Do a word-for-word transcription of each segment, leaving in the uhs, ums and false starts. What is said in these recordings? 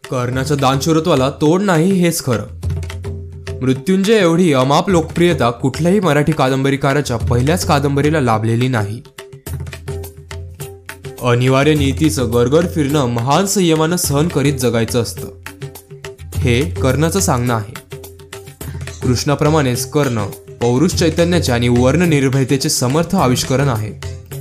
कर्णाच्या दानशूरत्वाला तोड नाही हेच खरं. मृत्युंजय एवढी अमाप लोकप्रियता कुठल्याही मराठी कादंबरीकाराच्या पहिल्याच कादंबरीला लाभलेली नाही. अनिवार्य नीतीचं गरगर फिरणं महान संयमानं सहन करीत जगायचं असतं, हे कर्णाचं सांगणं आहे. कृष्णाप्रमाणेच कर्ण पौरुष चैतन्याचे आणि वर्ण निर्भयतेचे समर्थ आविष्करण आहे.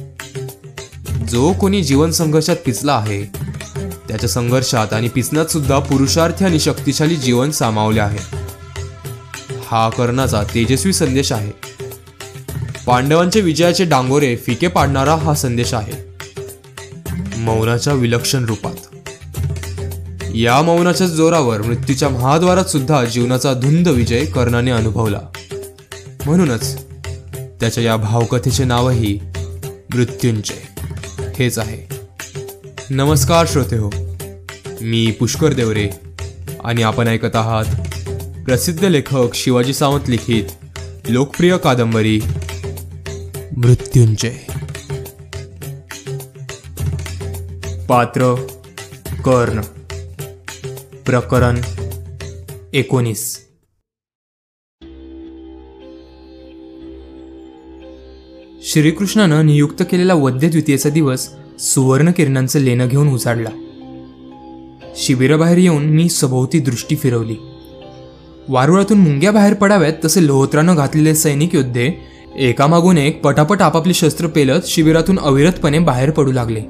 जो कोणी जीवन संघर्षात पिचला आहे त्याच्या संघर्षात आणि पिचण्यात सुद्धा पुरुषार्थी आणि शक्तिशाली जीवन सामावले आहे. हा कर्णाचा तेजस्वी संदेश आहे. पांडवांचे विजयाचे डांगोरे फिके पाडणारा हा संदेश आहे, मौनाच्या विलक्षण रूपात. या मौनाच्या जोरावर मृत्यूच्या महाद्वारात सुद्धा जीवनाचा धुंद विजय कर्णाने अनुभवला. म्हणूनच त्याच्या या भावकथेचे नावही मृत्युंजय हेच आहे. नमस्कार श्रोतेहो, मी पुष्कर देवरे आणि आपण ऐकत आहात प्रसिद्ध लेखक शिवाजी सावंत लिखित लोकप्रिय कादंबरी मृत्युंजय. पात्र कर्ण. प्रकरण एकोणीस. श्रीकृष्णानं नियुक्त केलेला वद्य द्वितीयेचा दिवस सुवर्ण किरणांचं लेणं घेऊन उजाडला. शिबिराबाहेर येऊन मी सभोवती दृष्टी फिरवली. वारुळातून मुंग्या बाहेर पडाव्यात तसे लोहोत्रानं घातलेले सैनिक योद्धे एकामागून एक पटापट आपापली शस्त्र पेलत शिबिरातून अविरतपणे बाहेर पडू लागले.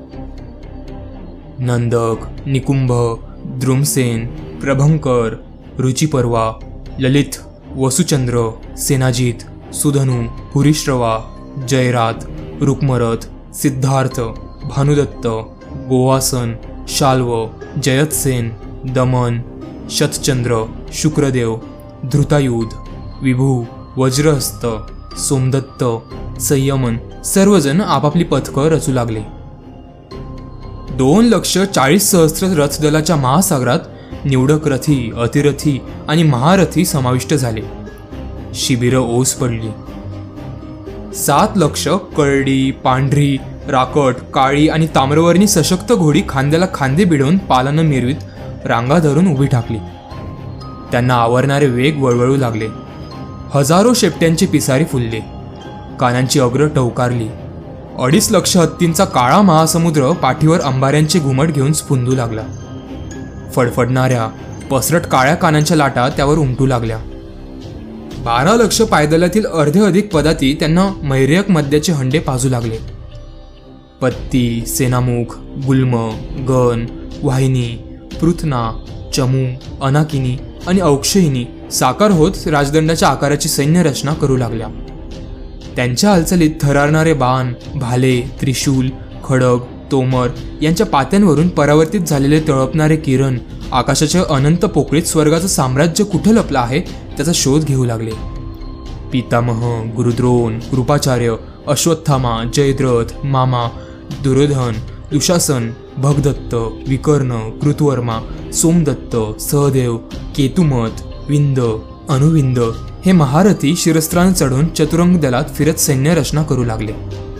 नंदक, निकुंभ, द्रुमसेन, प्रभंकर, रुचिपर्वा, ललित, वसुचंद्र, सेनाजित, सुधनु, पुरीश्रवा, जयरात, रुक्मरथ, सिद्धार्थ, भानुदत्त, गोवासन, शाल्व, जयतसेन, दमन, शतचंद्र, शुक्रदेव, धृतायुध, विभू, वज्रहस्त, सोमदत्त, संयमन सर्वजण आपापली पथकं रचू लागले. दोन लक्ष चाळीस सहस्त्र रथदलाच्या महासागरात निवडक रथी, अतिरथी आणि महारथी समाविष्ट झाले. शिबिरं ओस पडली. सात लक्ष करडी, पांढरी, राकट, काळी आणि ताम्रवर्णी सशक्त घोडी खांद्याला खांदे भिडवून पालानं मिरवीत रांगा धरून उभी ठाकली. त्यांना आवरणारे वेग वळवळू लागले. हजारो शेपट्यांचे पिसारे फुलले. कानांची अग्र टवकारली. अडीच लक्ष हत्तींचा काळा महासमुद्र पाठीवर अंबाऱ्यांचे घुमट घेऊन स्फुंदू लागला. फडफडणाऱ्या पसरट काळ्या कानांच्या लाटा त्यावर उमटू लागल्या. बारा लक्ष पायदलातील अर्धे अधिक पदाती त्यांना मैर्यक मद्याचे हंडे पाजू लागले. पत्ती, सेनामुख, गुल्म, गण, वाहिनी, पृथना, चमू, अनाकिनी आणि औक्षहिनी साकार होत राजदंडाच्या आकाराची सैन्य रचना करू लागल्या. त्यांच्या हालचालीत थरारणारे बाण, भाले, त्रिशूल, खडग, तोमर यांच्या पात्यांवरून परावर्तित झालेले तळपणारे किरण आकाशाच्या अनंत पोकळीत स्वर्गाचं साम्राज्य कुठं लपलं आहे त्याचा शोध घेऊ लागले. पितामह, गुरुद्रोण, कृपाचार्य, अश्वत्थामा, जयद्रथ, मामा, दुर्योधन, दुशासन, भगदत्त, विकर्ण, कृतवर्मा, सोमदत्त, सहदेव, केतुमत, विंद, अनुविंद हे महारथी शिरस्त्रान चढून चतुरंग दलात फिरत सैन्य रचना करू लागले.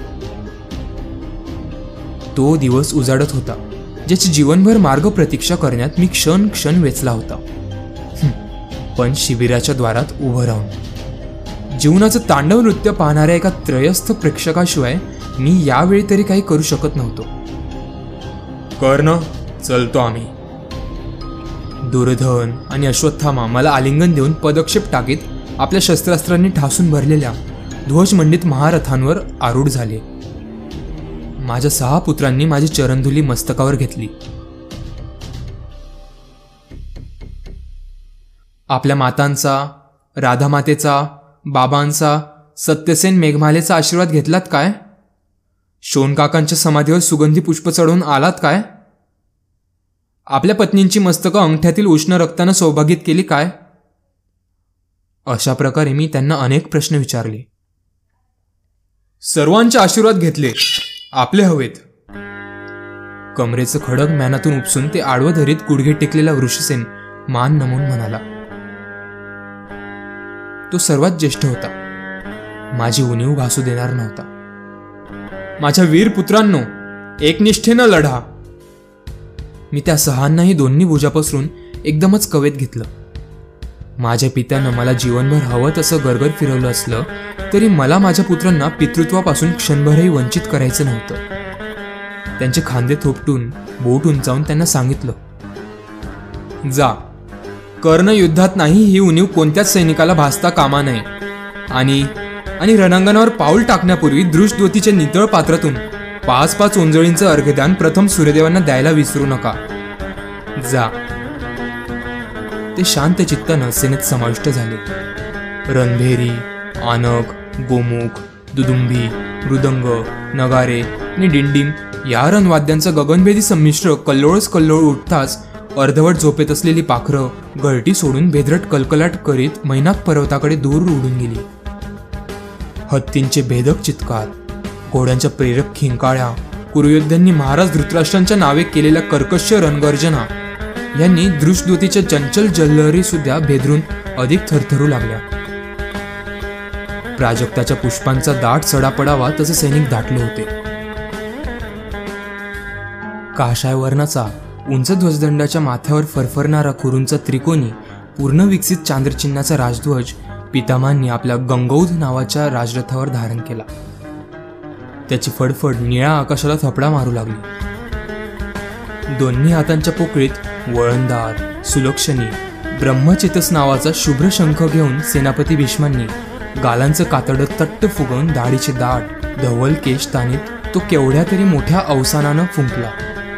तो दिवस उजाडत होता ज्याची जीवनभर मार्ग प्रतीक्षा करण्यात मी क्षण क्षण वेचला होता. पण शिबिराच्या द्वारात उभं राहून जीवनाचं तांडव नृत्य पाहणाऱ्या एका त्रयस्थ प्रेक्षकाशिवाय मी यावेळी तरी काही करू शकत नव्हतो. कर्ण, चलतो आम्ही. दुर्योधन आणि अश्वत्थामा मला आलिंगन देऊन पदक्षेप टाकीत आपल्या शस्त्रास्त्रांनी ठासून भरलेल्या ध्वजमंडित महारथांवर आरूढ झाले. माझ्या सहा पुत्रांनी माझी चरणधुली मस्तकावर घेतली. आपल्या मातांचा, राधामातेचा, बाबांचा, सत्यसेन मेघमालेचा आशीर्वाद घेतलात काय? शोणकाकांच्या समाधीवर सुगंधी पुष्प चढवून आलात काय? आपल्या पत्नींची मस्तकं अंगठ्यातील उष्ण रक्तानं सौभागित केली काय? अशा प्रकारे मी त्यांना अनेक प्रश्न विचारले. सर्वांचे आशीर्वाद घेतले, आपले हवेत. कमरेचं खडक मॅनातून उपसून ते आडवं धरीत गुडघे टेकलेला वृषसेन मान नमून म्हणाला. तो सर्वात ज्येष्ठ होता. माझी उणीव भासू देणार नव्हता. माझ्या वीर पुत्रांनो, एकनिष्ठेनं लढा. मी त्या सहांनाही दोन्ही भुजा पसरून एकदमच कवेत घेतलं. माझ्या पित्यानं मला जीवनभर हवं तसं गरगर फिरवलं असलं तरी मला माझ्या पुत्रांना पितृत्वापासून क्षणभरही वंचित करायचं नव्हतं. त्यांचे खांदे थोपटून बोट उंचावून त्यांना सांगितलं, जा, कर्ण युद्धात नाही ही उणीव कोणत्याच सैनिकाला भासता कामा नये. आणि आणि रणांगणावर पाऊल टाकण्यापूर्वी दृष्टद्योतीच्या नितळ पात्रातून पाच पाच ओंजळींचं अर्घ्यदान प्रथम सूर्यदेवांना द्यायला विसरू नका. जा. ते शांत चित्तानं सेनेत समाविष्ट झाले. रणभेरी, आनक, गोमुख, दुदुंभी, मृदंग, नगारे आणि डिंडिम या रणवाद्यांचा गगनभेदी संमिश्र कल्लोळच कल्लोळ उठताच अर्धवट झोपेत असलेली पाखरं गळटी सोडून भेदरट कलकलाट करीत मैनाक पर्वताकडे दूर उडून गेली. हत्तींचे भेदक चित्कार, घोड्यांच्या प्रेरक खिंकाळ्या, कुरुयोद्ध्यांनी महाराज धृतराष्ट्रांच्या नावे केलेल्या कर्कश रणगर्जना यांनी दृष्टद्योतीच्या चंचल जललहरी सुद्धा भेदरून अधिक थरथरू लागल्या. प्राजक्ताच्या पुष्पांचा दाट सडा पडावा तसे सैनिक दाटले होते. काशाय वर्णाचा उंच ध्वजदंडाच्या माथ्यावर फरफरणारा कुरूंचा त्रिकोणी पूर्ण विकसित चांद्रचिन्हाचा राजध्वज पितामहांनी आपल्या गंगौध नावाच्या राजरथावर धारण केला. त्याची फडफड निळ्या आकाशाला थपडा मारू लागली. दोन्ही हातांच्या पोकळीत वळणदार, सुलक्षणी, ब्रह्मचेतस नावाचा शुभ्र शंख घेऊन सेनापती भीष्मांनी गालांचं कातडं तट्ट फुगवून दाढीचे दाट धवल केश तानीत तो केवढ्या तरी मोठ्या अवसानानं फुंकला.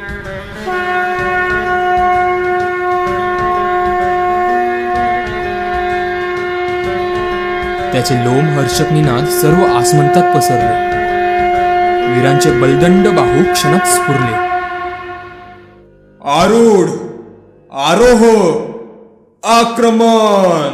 त्याचे लोम हर्षक निनाद सर्व आसमंतात पसरले. वीरांचे बलदंड बाहू क्षणात स्फुरले. आरूढ, आरोह, आक्रमण.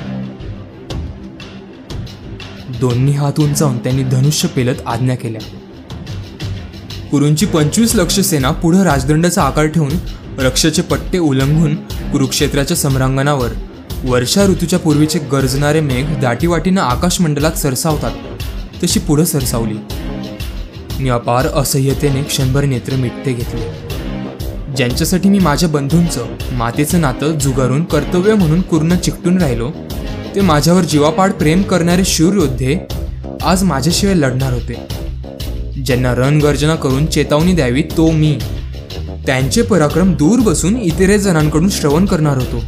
दोन्ही हात उंचावून त्यांनी धनुष्य पेलत आज्ञा केल्या. कुरूंची पंचवीस लक्ष सेना पुढे राजदंडाचा आकार ठेवून रक्षाचे पट्टे उल्लंघून कुरुक्षेत्राच्या सम्रांगणावर वर्षा ऋतूच्या पूर्वीचे गरजणारे मेघ दाटीवाटीनं आकाशमंडलात सरसावतात तशी पुढे सरसावली. मी अपार असह्यतेने क्षणभर नेत्र मिटते घेतले. ज्यांच्यासाठी मी माझ्या बंधूंचं, मातेचं नातं जुगारून कर्तव्य म्हणून पूर्ण चिकटून राहिलो ते माझ्यावर जीवापाड प्रेम करणारे शूर योद्धे आज माझ्याशिवाय लढणार होते. ज्यांना रणगर्जना करून चेतावणी द्यावी तो मी, त्यांचे पराक्रम दूर बसून इतरे जणांकडून श्रवण करणार होतो.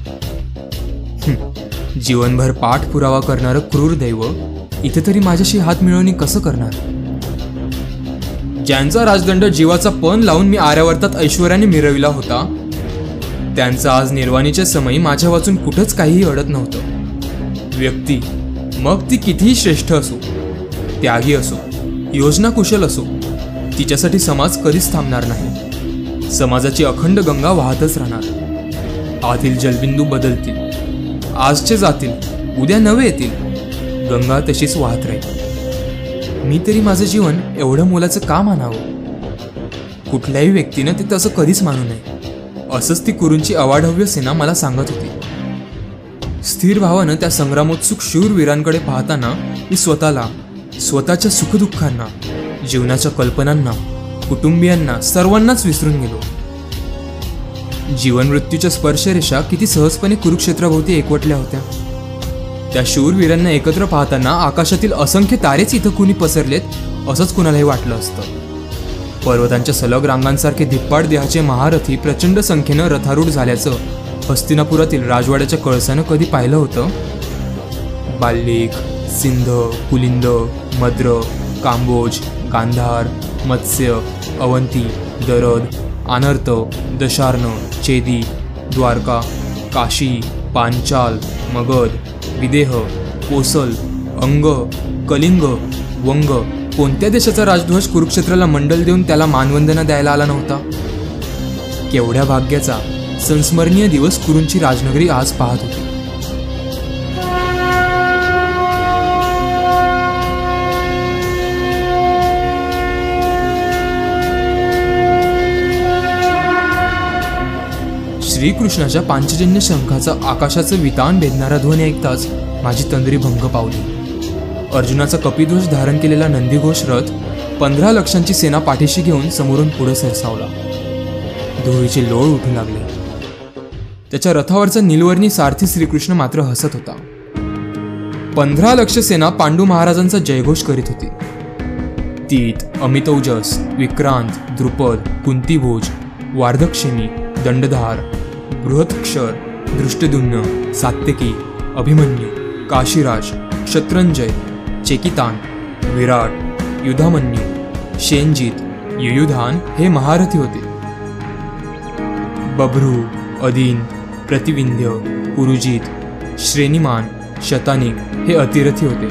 जीवनभर पाठपुरावा करणारं क्रूर दैव इथे तरी माझ्याशी हात मिळवणी कसं करणार. ज्यांचा राजदंड जीवाचा पण लावून मी आर्यावर्तात ऐश्वर्याने मिरविला होता त्यांचा आज निर्वाणीच्या समयी माझ्या वाचून कुठंच काहीही अडत नव्हतं. व्यक्ती मग ती कितीही श्रेष्ठ असो, त्यागी असो, योजना कुशल असो, तिच्यासाठी समाज कधीच थांबणार नाही. समाजाची अखंड गंगा वाहतच राहणार. आतील जलबिंदू बदलतील, आजचे जातील, उद्या नवे येतील, गंगा तशीच वाहत राहील. मी तरी माझं जीवन एवढं मोलाचं का मानावं. कुठल्याही व्यक्तीनं ते तसं कधीच मानू नये असंच ती कुरूंची अवाढव्य सेना मला सांगत होती. स्थिर भावानं त्या संग्रामोत्सुक शूर वीरांकडे पाहताना मी स्वतःला, स्वतःच्या सुखदुःखांना, जीवनाच्या कल्पनांना, कुटुंबियांना सर्वांनाच विसरून गेलो. जीवन मृत्यूच्या स्पर्शरेषा किती सहजपणे कुरुक्षेत्राभोवती एकवटल्या होत्या. त्या शूरवीरांना एकत्र पाहताना आकाशातील असंख्य तारेच इथं कुणी पसरलेत असंच कुणालाही वाटलं असतं. पर्वतांच्या सलग रांगांसारखे धिप्पाड देहाचे महारथी प्रचंड संख्येनं रथारूढ झाल्याचं हस्तिनापुरातील राजवाड्याच्या कळसानं कधी पाहिलं होतं. बाल्लिक, सिंध, कुलिंद, मद्र, कांबोज, गांधार, मत्स्य, अवंती, दरद, आनर्त, दशार्ण, चेदी, द्वारका, काशी, पांचाल, मगध, विदेह, कोसल, अंग, कलिंग, वंग कोणत्या देशाचा राजध्वज कुरुक्षेत्राला मंडल देऊन त्याला मानवंदना द्यायला आला नव्हता. केवढ्या भाग्याचा संस्मरणीय दिवस कुरूंची राजनगरी आज पाहत होती. श्रीकृष्णाच्या पांचजन्य शंखाचा आकाशाचं वितान भेदणारा ध्वनी ऐकताच माझी तंद्री भंग पावली. अर्जुनाचा कपिध्वज धारण केलेला नंदीघोष रथ पंधरा लक्षांची सेना पाठीशी घेऊन समोरून पुढे सरसावला. धुळीचे लोळ उठू लागले. त्याच्या रथावरचा नीलवर्णी सारथी श्रीकृष्ण मात्र हसत होता. पंधरा लक्ष सेना पांडू महाराजांचा जयघोष करीत होती. तीत, अमितौजस, विक्रांत, द्रुपद, कुंतीभोज, वार्धक्षेमी, दंडधार, बृहत्क्षर, दृष्टद्युम्न, सात्यकी, अभिमन्यू, काशीराज, शत्रंजय, चेकितान, विराट, युधामन्यू, शेनजीत, युयुधान हे महारथी होते. बभ्रू, अदिन, प्रतिविंध्य, पुरुजित, श्रेणीमान, शतानिक हे अतिरथी होते.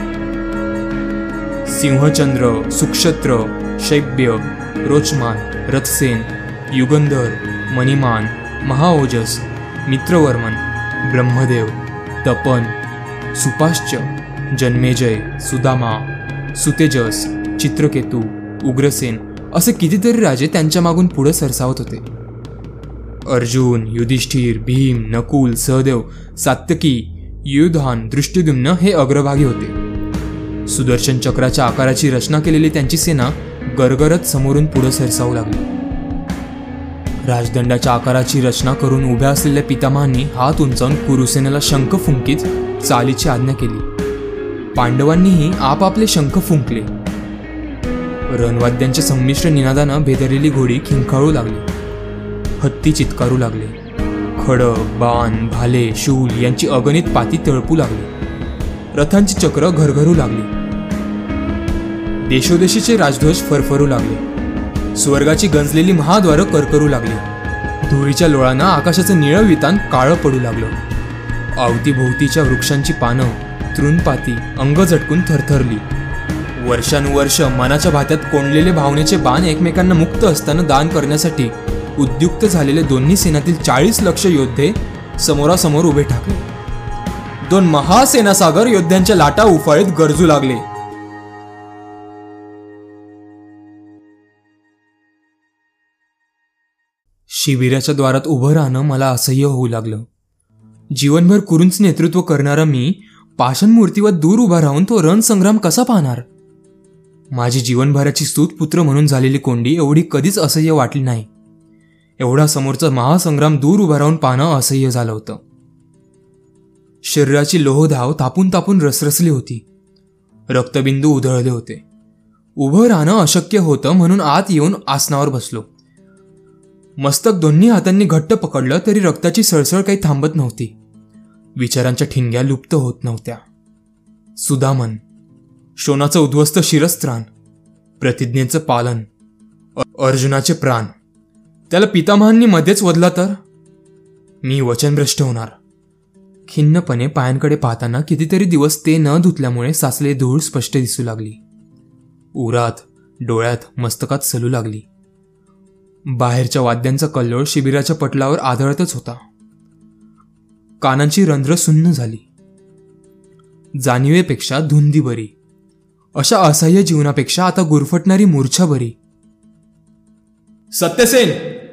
सिंहचंद्र, सुक्षत्र, शैब्य, रोचमान, रथसेन, युगंधर, मणिमान, महाओजस, मित्रवर्मन, ब्रह्मदेव, तपन, सुपाश्च, जन्मेजय, सुदामा, सुतेजस, चित्रकेतू, उग्रसेन असे कितीतरी राजे त्यांच्या मागून पुढे सरसावत होते. अर्जुन, युधिष्ठिर, भीम, नकुल, सहदेव, सात्यकी, युयुधान, दृष्टद्युम्न हे अग्रभागी होते. सुदर्शन चक्राच्या आकाराची रचना केलेली त्यांची सेना गरगरत समोरून पुढे सरसावू लागली. राजदंडाच्या आकाराची रचना करून उभ्या असलेल्या पितामहांनी हात उंचावून कुरुसेनेला शंख फुंकीत चालीची आज्ञा केली. पांडवांनीही आपापले शंख फुंकले. रणवाद्यांच्या संमिश्र निनादानं भेदरलेली घोडी खिंखाळू लागली. हत्ती चित्कारू लागले. खडक, बाण, भाले, शूल यांची अगणित पाती तळपू लागली. रथांची चक्र घरघरू लागली. देशोदेशीचे राजध्वज फरफरू लागले. स्वर्गाची गंजलेली महाद्वारं करकरू लागली. धुळीच्या लोळांना आकाशाचं निळं वितान काळं पडू लागलं. अवतीभोवतीच्या वृक्षांची पानं, तृणपाती अंग झटकून थरथरली. वर्षानुवर्ष मनाच्या भात्यात कोंडलेले भावनेचे बाण एकमेकांना मुक्त असताना दान करण्यासाठी उद्युक्त झालेले दोन्ही सेनातील चाळीस लक्ष योद्धे समोरासमोर उभे ठाकले. दोन महासेनासागर योद्ध्यांच्या लाटा उफाळीत गरजू लागले. शिबिराच्या द्वारात उभं राहणं मला असह्य होऊ लागलं. जीवनभर कुरूंच नेतृत्व करणारा मी पाषाण मूर्तीवर दूर उभा राहून तो रणसंग्राम कसा पाहणार? माझी जीवनभराची सूतपुत्र म्हणून झालेली कोंडी एवढी कधीच असह्य वाटली नाही. एवढा समोरचा महासंग्राम दूर उभा राहून पाहणं असह्य झालं होतं. शरीराची लोहधाव तापून तापून रसरसली होती. रक्तबिंदू उधळले होते. उभं राहणं अशक्य होतं म्हणून आत येऊन आसनावर बसलो. मस्तक दोन्ही हातांनी घट्ट पकडलं तरी रक्ताची सळसळ काही थांबत नव्हती. विचारांच्या ठिणग्या लुप्त होत नव्हत्या. सुदामन, शोणाचं उद्ध्वस्त शिरस्त्राण, प्रतिज्ञेचं पालन, अर्जुनाचे प्राण, त्याला पितामहांनी मध्येच वधला तर मी वचनभ्रष्ट होणार. खिन्नपणे पायांकडे पाहताना कितीतरी दिवस ते न धुतल्यामुळे साचलेली धूळ स्पष्ट दिसू लागली. उरात, डोळ्यात, मस्तकात सलू लागली. बाहेरच्या वाद्यांचा कल्लोळ शिबिराच्या पटलावर आदळतच होता. कानांची रंध्र सुन्न झाली. जाणीवेपेक्षा धुंदी बरी. अशा असह्य जीवनापेक्षा आता गुरफटणारी मूर्छा बरी. सत्यसेन,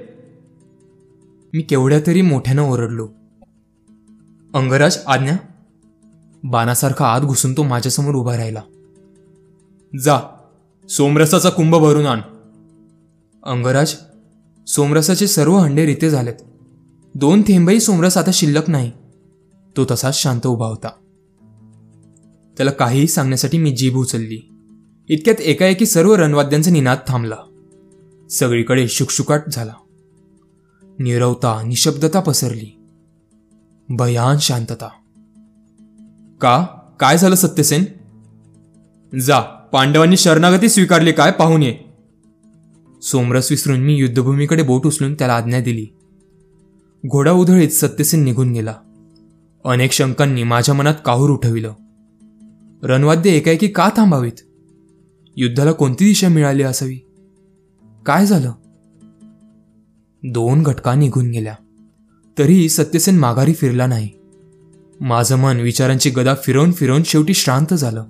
मी केवढ्या तरी मोठ्यानं ओरडलो. अंगराज, आज्ञा. बाणासारखा आत घुसून तो माझ्यासमोर उभा राहिला. जा, सोमरसाचा कुंभ भरून आण. अंगराज, सोमरसाचे सर्व हंडे रिते झालेत. दोन थेंबही सोमरस आता शिल्लक नाही. तो तसाच शांत उभा होता. त्याला काहीही सांगण्यासाठी मी जीभ उचलली. इतक्यात एकाएकी सर्व रणवाद्यांचा निनाद थांबला. सगळीकडे शुकशुकाट झाला. नीरवता, निशब्दता पसरली. भयान शांतता. का? काय झालं सत्यसेन? जा, पांडवांनी शरणागती स्वीकारली काय पाहून ये. सोमरस विसरून मी युद्धभूमीकडे बोट उचलून त्याला आज्ञा दिली. घोडा उधळीत सत्यसेन निघून गेला. अनेक शंकांनी माझ्या मनात काहूर उठविलं. रणवाद्य एकाएकी का थांबावीत? युद्धाला कोणती दिशा मिळाली असावी? काय झालं? दोन घटका निघून गेल्या तरीही सत्यसेन माघारी फिरला नाही. माझं मन विचारांची गदा फिरवून फिरवून शेवटी श्रांत झालं.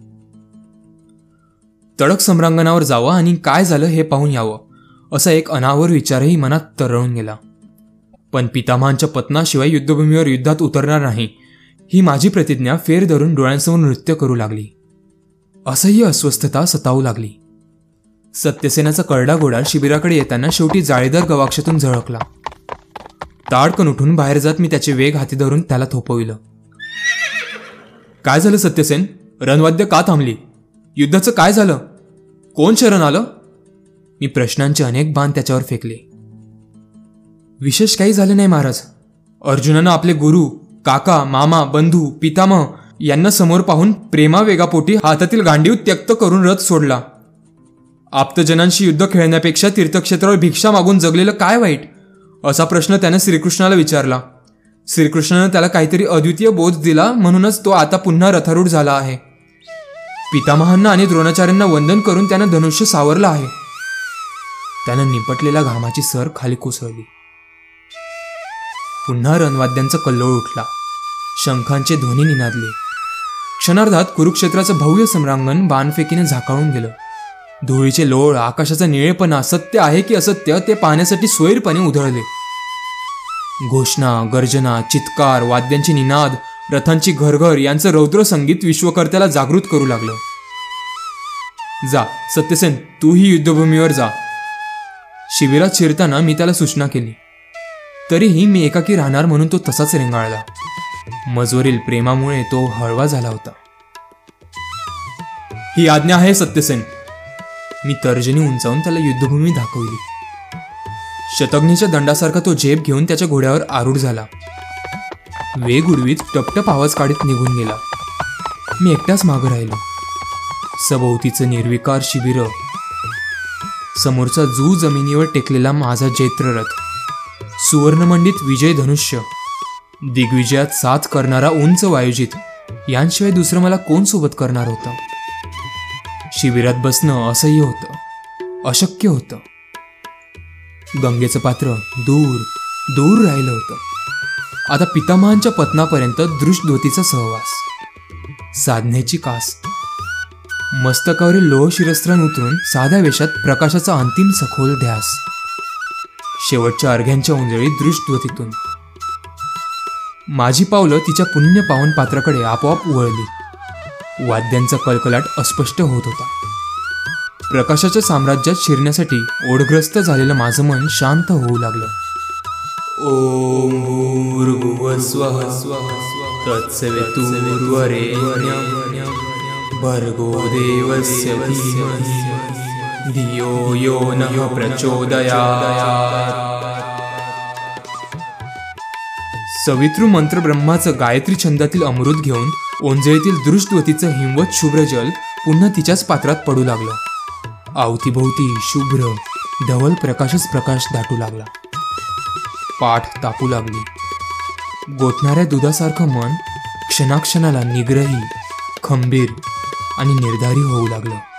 तडक सम्रांगणावर जावं आणि काय झालं हे पाहून यावं असा एक अनावर विचारही मनात तरळून गेला. पण पितामहांच्या पत्नाशिवाय युद्धभूमीवर युद्धात उतरणार नाही ही माझी प्रतिज्ञा फेर धरून डोळ्यांसमोर नृत्य करू लागली. असह्य अस्वस्थता सतावू लागली. सत्यसेनाचा करडा घोडा शिबिराकडे येताना शेवटी जाळीदार गवाक्षातून झळकला. ताडकन उठून बाहेर जात मी त्याचे वेग हाती धरून त्याला थोपविलं. काय झालं सत्यसेन? रणवाद्य का थांबली? युद्धाचं काय झालं? कोण शरण आलं? मी प्रश्नांचे अनेक बाण त्याच्यावर फेकले. विशेष काही झाले नाही महाराज. अर्जुनानं आपले गुरु, काका, मामा, बंधू, पितामह यांना समोर पाहून प्रेमावेगापोटी हातातील गांडीव त्यक्त करून रथ सोडला. आप्तजनांशी युद्ध खेळण्यापेक्षा तीर्थक्षेत्रावर भिक्षा मागून जगलेलं काय वाईट, असा प्रश्न त्याने श्रीकृष्णाला विचारला. श्रीकृष्णानं त्याला काहीतरी अद्वितीय बोध दिला, म्हणूनच तो आता पुन्हा रथारूढ झाला आहे. पितामहांना आणि द्रोणाचार्यांना वंदन करून त्यानं धनुष्य सावरलं आहे. त्यानं निपटलेल्या घामाची सर खाली कोसळली. पुन्हा रणवाद्यांचा कल्लोळ उठला. शंखांचे ध्वनी निनादले. क्षणार्धात कुरुक्षेत्राचं भव्य सम्रांगण बाणफेकीने झाकाळून गेलं. धुळीचे लोळ, आकाशाचा निळेपणा, सत्य आहे की असत्य ते पाहण्यासाठी स्वैरपणे उधळले. घोषणा, गर्जना, चित्कार, वाद्यांचे निनाद, रथांची घरघर यांचं रौद्र संगीत विश्वकर्त्याला जागृत करू लागलं. जा सत्यसेन, तूही युद्धभूमीवर जा. शिबिरात शिरताना मी त्याला सूचना केली. तरीही मी एकाकी राहणार म्हणून तो तसाच रेंगाळला. मजवरील प्रेमामुळे तो हळवा झाला होता. ही आज्ञा आहे सत्यसेन. मी तर्जनी उंचावून त्याला युद्धभूमी दाखवली. शतघ्नीच्या दंडासारखा तो झेप घेऊन त्याच्या घोड्यावर आरूढ झाला. वेग उडवीत टपटप आवाज काढीत निघून गेला. मी एकटाच मागं राहिलो. सभोवतीचं निर्विकार शिबिर, समोरचा जू जमिनीवर टेकलेला माझा जैत्ररथ, सुवर्णमंडित विजय धनुष्य, दिग्विजयात साथ करणारा उंच वायुजित, यांशिवाय दुसरं मला कोण सोबत करणार होतं? शिबिरात बसणं असह्य होतं, अशक्य होतं. गंगेचं पात्र दूर दूर राहिलं होतं. आता पितामहांच्या पत्नापर्यंत दृष्टद्योतीचा सहवास, साधनेची कास, मस्तकावरील लोह शिरस्त्रान उतरून साध्या वेशात प्रकाशाचा अंतिम सखोल ध्यास, शेवटच्या अर्घ्यांच्या उंजळी दृष्टद्योतीतून. माझी पावलं तिच्या पुण्य पावन पात्राकडे आपोआप वळली. वाद्यांचा कलकलाट अस्पष्ट होत होता. प्रकाशाच्या साम्राज्यात शिरण्यासाठी ओढग्रस्त झालेलं माझं मन शांत होऊ लागलं. ओम भूर्भुवः स्वः तत्सवितुर्वरेण्यं भर्गो देवस्य धीमहि धियो यो नः प्रचोदयात्. सवितृ मंत्र ब्रह्माचं गायत्री छंदातील अमृत घेऊन ओंजळीतील दृष्टवतीचं हिमवत शुभ्र जल पुन्हा तिच्याच पात्रात पडू लागलं. अवतीभोवती शुभ्र धवल प्रकाशच प्रकाश दाटू लागला. पाठ तापू लागली. गोठणाऱ्या दुधासारखं मन क्षणाक्षणाला निग्रही, खंबीर आणि निर्धारी होऊ लागलं.